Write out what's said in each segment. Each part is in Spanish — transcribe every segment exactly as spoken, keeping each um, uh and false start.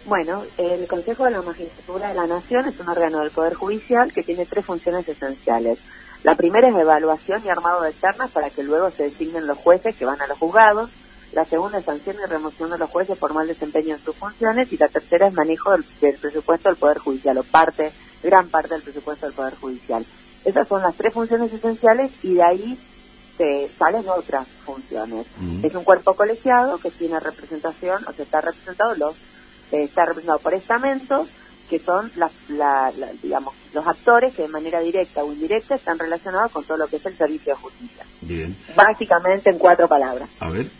Bueno, el Consejo de la Magistratura de la Nación es un órgano del Poder Judicial que tiene tres funciones esenciales. La primera es evaluación y armado de ternas para que luego se designen los jueces que van a los juzgados. La segunda es sanción y remoción de los jueces por mal desempeño en sus funciones. Y la tercera es manejo del, del presupuesto del Poder Judicial, o parte, gran parte del presupuesto del Poder Judicial. Esas son las tres funciones esenciales y de ahí se salen otras funciones. Mm. Es un cuerpo colegiado que tiene representación, o sea, está representado los eh, está representado por estamentos, que son las, la, la, digamos, los actores que de manera directa o indirecta están relacionados con todo lo que es el servicio de justicia. Bien. Básicamente en cuatro palabras. A ver.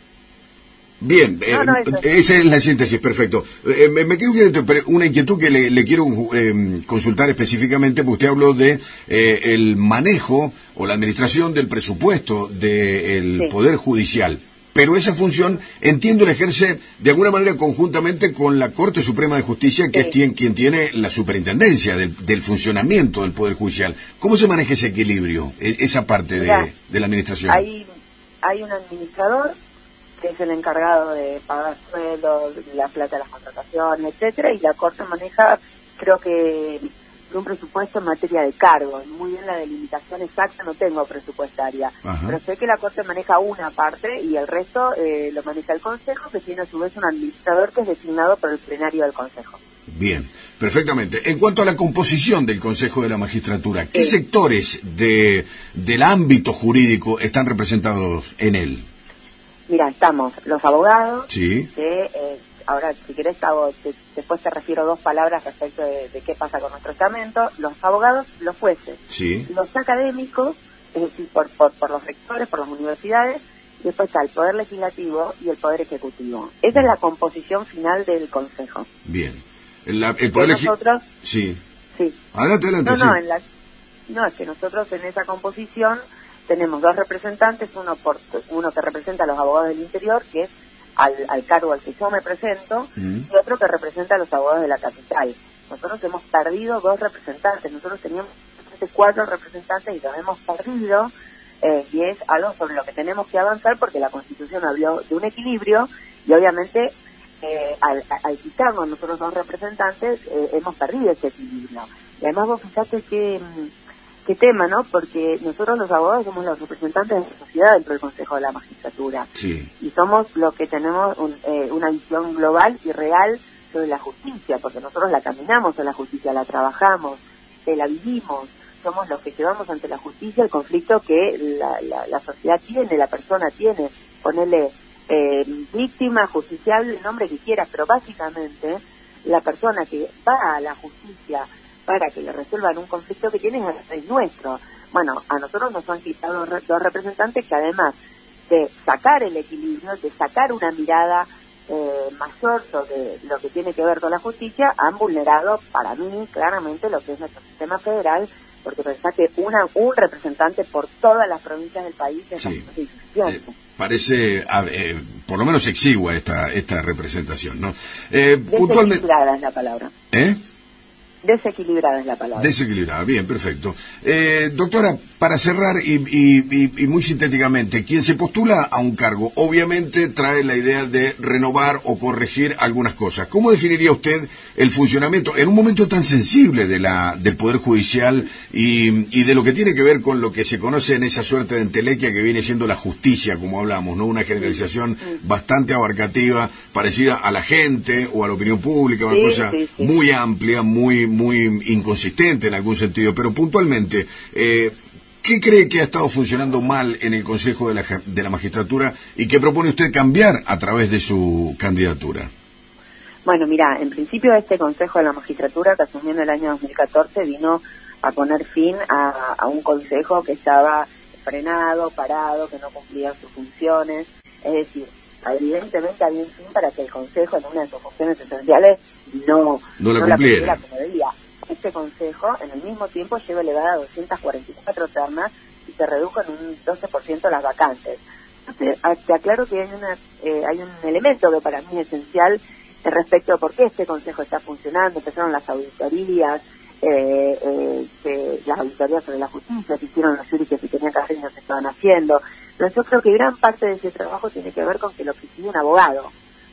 Bien, no, no, eh, esa es la síntesis, perfecto. Eh, me, me quedo una inquietud que le, le quiero eh, consultar específicamente, porque usted habló de eh, el manejo o la administración del presupuesto del sí. Poder Judicial. Pero esa función, entiendo, la ejerce de alguna manera conjuntamente con la Corte Suprema de Justicia, que sí. es quien, quien tiene la superintendencia del, del funcionamiento del Poder Judicial. ¿Cómo se maneja ese equilibrio, esa parte Mira, de, de la administración? Hay, hay un administrador que es el encargado de pagar sueldos, la plata de las contrataciones, etcétera, y la Corte maneja, creo que, un presupuesto en materia de cargos. Muy bien, la delimitación exacta no tengo presupuestaria, Ajá. pero sé que la Corte maneja una parte y el resto eh, lo maneja el Consejo, que tiene a su vez un administrador que es designado por el plenario del Consejo. Bien, perfectamente. En cuanto a la composición del Consejo de la Magistratura, ¿qué sí. sectores de del ámbito jurídico están representados en él? Mira, estamos los abogados, sí. que eh, ahora si querés hago, te, después te refiero dos palabras respecto de, de qué pasa con nuestro estamento, los abogados, los jueces, sí. los académicos, es decir, por, por, por los rectores, por las universidades, y después está el Poder Legislativo y el Poder Ejecutivo. Esa es la composición final del Consejo. Bien. La, el Poder Legislativo... Sí. Sí. Adelante, adelante, no, sí. No, en la, no, es que nosotros en esa composición tenemos dos representantes, uno por uno que representa a los abogados del interior, que es al, al cargo al que yo me presento, mm. y otro que representa a los abogados de la capital. Nosotros hemos perdido dos representantes, nosotros teníamos cuatro representantes y los hemos perdido, eh, y es algo sobre lo que tenemos que avanzar porque la Constitución habló de un equilibrio y obviamente eh, al, al quitarnos nosotros dos representantes eh, hemos perdido ese equilibrio. Y además vos fijate que... qué tema, ¿no? Porque nosotros los abogados somos los representantes de la sociedad dentro del Consejo de la Magistratura. Sí. Y somos los que tenemos un, eh, una visión global y real sobre la justicia, porque nosotros la caminamos en la justicia, la trabajamos, eh, la vivimos. Somos los que llevamos ante la justicia el conflicto que la, la, la sociedad tiene, la persona tiene. Ponerle eh, víctima, justiciable, el nombre que quieras, pero básicamente la persona que va a la justicia para que le resuelvan un conflicto que tiene es nuestro. Bueno, a nosotros nos han quitado dos representantes que además de sacar el equilibrio, de sacar una mirada eh, mayor sobre lo que tiene que ver con la justicia, han vulnerado para mí claramente lo que es nuestro sistema federal, porque pensá que una, un representante por todas las provincias del país es sí. eh, parece, eh, por lo menos exigua esta esta representación, ¿no? Eh, Desequilibrada es la palabra. ¿Eh? Desequilibrada es la palabra. Desequilibrada, bien, perfecto. Eh, doctora, para cerrar y, y, y, y muy sintéticamente, quien se postula a un cargo, obviamente trae la idea de renovar o corregir algunas cosas. ¿Cómo definiría usted el funcionamiento en un momento tan sensible de la del Poder Judicial y, y de lo que tiene que ver con lo que se conoce en esa suerte de entelequia que viene siendo la justicia, como hablamos, ¿no? Una generalización sí, sí. bastante abarcativa, parecida a la gente o a la opinión pública, una sí, cosa sí, sí. muy amplia, muy muy inconsistente en algún sentido, pero puntualmente, eh, ¿qué cree que ha estado funcionando mal en el Consejo de la, de la Magistratura y qué propone usted cambiar a través de su candidatura? Bueno, mira, en principio este Consejo de la Magistratura, que asumió en el año dos mil catorce, vino a poner fin a, a un consejo que estaba frenado, parado, que no cumplía sus funciones, es decir, evidentemente había un fin para que el Consejo en una de sus funciones esenciales no, no, la, no la cumpliera como debía. Este Consejo en el mismo tiempo lleva elevada a doscientas cuarenta y cuatro ternas y se redujo en un doce por ciento las vacantes. Entonces, te aclaro que hay, una, eh, hay un elemento que para mí es esencial respecto a por qué este Consejo está funcionando. Empezaron las auditorías, eh, eh, que, las auditorías sobre la justicia, se hicieron los juris que se tenían que hacer y no se estaban haciendo. Pero yo creo que gran parte de ese trabajo tiene que ver con que lo preside un abogado.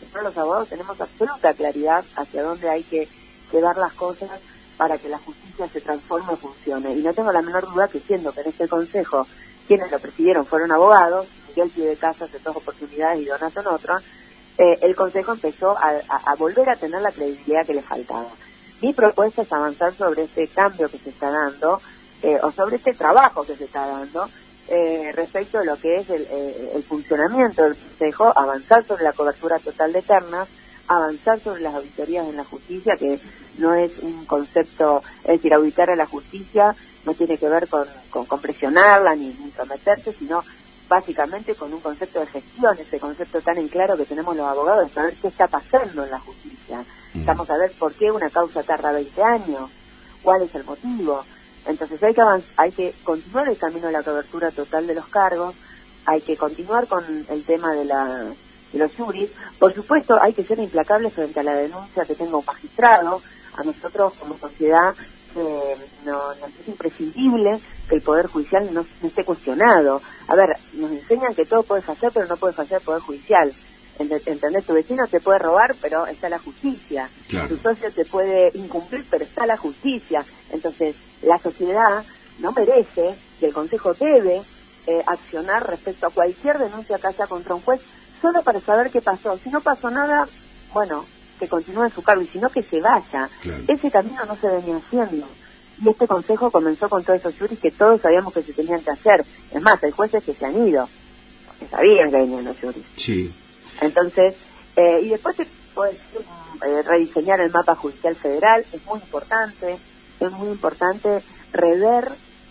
nosotros los abogados tenemos absoluta claridad hacia dónde hay que llevar las cosas para que la justicia se transforme o funcione. Y no tengo la menor duda que, siendo que en este consejo quienes lo presidieron fueron abogados, Miguel Piedecasas en dos oportunidades y Donato en otra, eh, el consejo empezó a, a, a volver a tener la credibilidad que le faltaba. Mi propuesta es avanzar sobre este cambio que se está dando, eh, o sobre este trabajo que se está dando, eh, respecto de lo que es el, eh, el funcionamiento del consejo, avanzar sobre la cobertura total de ternas, avanzar sobre las auditorías en la justicia, que no es un concepto, es decir, auditar a la justicia no tiene que ver con, con, con presionarla ni, ni someterse, sino básicamente con un concepto de gestión, ese concepto tan en claro que tenemos los abogados de saber qué está pasando en la justicia. Estamos a ver por qué una causa tarda veinte años, cuál es el motivo. Entonces hay que avanzar, hay que continuar el camino de la cobertura total de los cargos, hay que continuar con el tema de la de los juris. Por supuesto, hay que ser implacables frente a la denuncia que tenga un magistrado. A nosotros como sociedad eh, no, nos es imprescindible que el Poder Judicial no, no esté cuestionado. A ver, nos enseñan que todo puede fallar, pero no puede fallar el Poder Judicial. ¿Entendés? Tu vecino te puede robar, pero está la justicia. Claro. Tu socio te puede incumplir, pero está la justicia. Entonces, la sociedad no merece, y el Consejo debe eh, accionar respecto a cualquier denuncia que haya contra un juez, solo para saber qué pasó. Si no pasó nada, bueno, que continúe en su cargo, y si no, que se vaya. Claro. Ese camino no se venía haciendo. Y este Consejo comenzó con todos esos juris que todos sabíamos que se tenían que hacer. Es más, hay jueces que se han ido, que sabían que venían los juris. Sí. Entonces, eh, y después se puede eh, rediseñar el mapa judicial federal, es muy importante, es muy importante rever,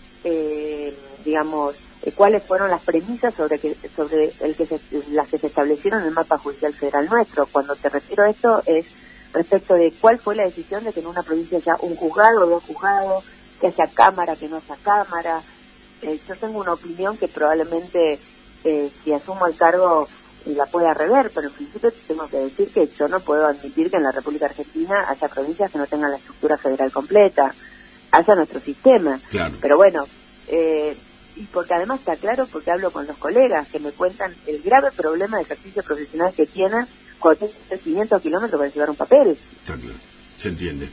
eh, digamos, eh, cuáles fueron las premisas sobre que sobre el que se, las que se establecieron en el mapa judicial federal nuestro. Cuando te refiero a esto es respecto de cuál fue la decisión de que en una provincia haya un juzgado o dos juzgados, que haya cámara, que no haya cámara. Eh, yo tengo una opinión que probablemente, eh, si asumo el cargo, la pueda rever, pero en principio tengo que decir que yo no puedo admitir que en la República Argentina haya provincias que no tengan la estructura federal completa, haya nuestro sistema. Claro. Pero bueno, eh, y porque además está claro, porque hablo con los colegas que me cuentan el grave problema de ejercicio profesional que tienen cuando tienen quinientos kilómetros para llevar un papel. Está claro, se entiende.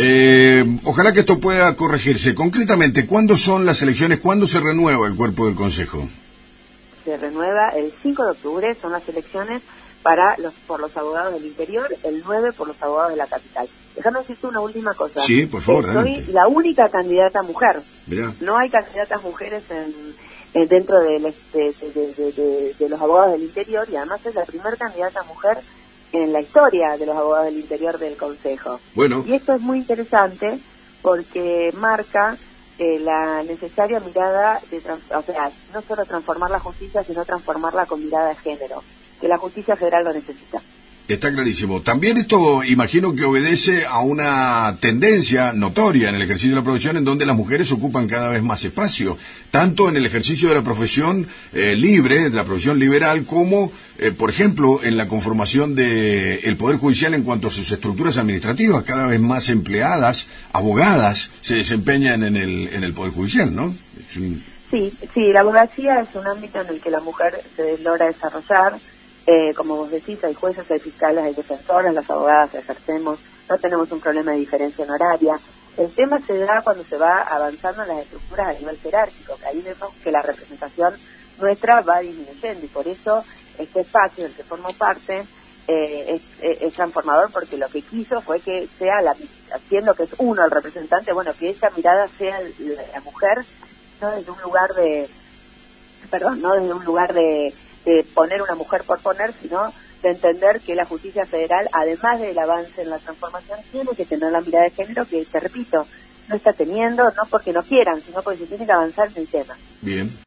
Eh, ojalá que esto pueda corregirse. Concretamente, ¿cuándo son las elecciones? ¿Cuándo se renueva el cuerpo del Consejo? Se renueva el cinco de octubre, son las elecciones para los por los abogados del interior, el nueve por los abogados de la capital. Déjame decirte una última cosa. Sí, por favor, eh, Soy adelante. la única candidata mujer. Mirá. No hay candidatas mujeres en, en dentro de, de, de, de, de, de los abogados del interior, y además es la primera candidata mujer en la historia de los abogados del interior del Consejo. Bueno. Y esto es muy interesante porque marca Eh, la necesaria mirada, de o sea, no solo transformar la justicia, sino transformarla con mirada de género, que la justicia federal lo necesita. Está clarísimo. También esto imagino que obedece a una tendencia notoria en el ejercicio de la profesión en donde las mujeres ocupan cada vez más espacio, tanto en el ejercicio de la profesión eh, libre, de la profesión liberal, como, eh, por ejemplo, en la conformación del Poder Judicial en cuanto a sus estructuras administrativas. Cada vez más empleadas, abogadas, se desempeñan en el, en el Poder Judicial, ¿no? Es un... Sí, sí, la abogacía es un ámbito en el que la mujer se logra desarrollar. Eh, como vos decís, hay jueces, hay fiscales, hay defensoras, las abogadas ejercemos, no tenemos un problema de diferencia en horaria. El tema se da cuando se va avanzando en las estructuras a nivel jerárquico, que ahí vemos que la representación nuestra va disminuyendo, y por eso este espacio del que formo parte eh, es, es, es transformador, porque lo que quiso fue que sea, la siendo que es uno el representante, bueno, que esa mirada sea la, la mujer, no desde un lugar de, perdón, no desde un lugar de de poner una mujer por poner, sino de entender que la justicia federal, además del avance en la transformación, tiene que tener la mirada de género que, te repito, no está teniendo, no porque no quieran, sino porque se tiene que avanzar en el tema. Bien.